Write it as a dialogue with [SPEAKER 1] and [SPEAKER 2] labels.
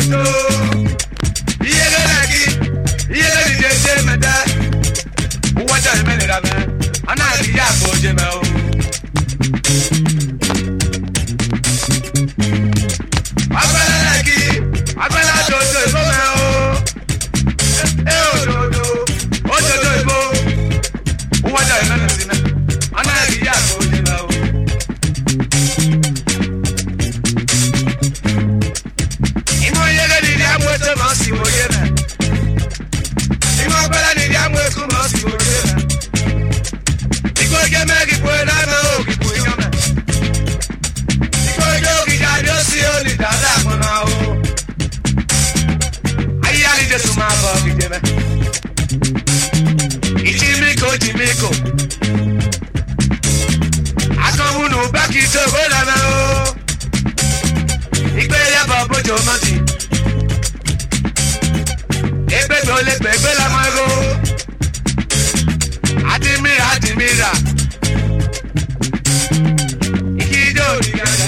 [SPEAKER 1] ojojo. Iyege lagi, iyege di jeje mede. Uwaja imene rame, ana di ya goje me o. Agbala lagi, agbala ojojo ibo me o. Ojojo, ojojo ibo. Uwaja imene sime, ana di ya goje me o. Si moyena Imo bala ni diamwe kuma si moyena Iko geme ki pueda me o ki punyame Iko yo ki jadio si o ni dada mona o Ayali de suma bo ki jeme Ichimiko Akomu no baki to wela me o Ikpe ya babo jomati Ole pepe la mago Adimira Ikijo